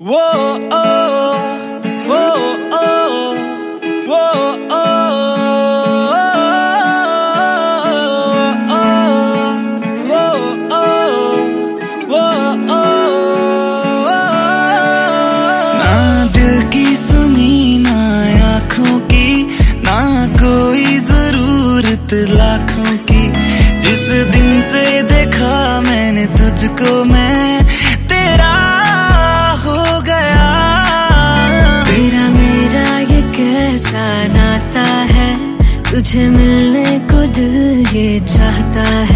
वो ओ वो ओ वो ओ वो ओ ना दिल की सुनी ना आँखों की, ना कोई जरूरत लाखों की। जिस दिन से देखा मैंने तुझको मैं तेरा हो गया। तेरा मेरा ये कैसा नाता है, तुझे मिलने को दिल ये चाहता है।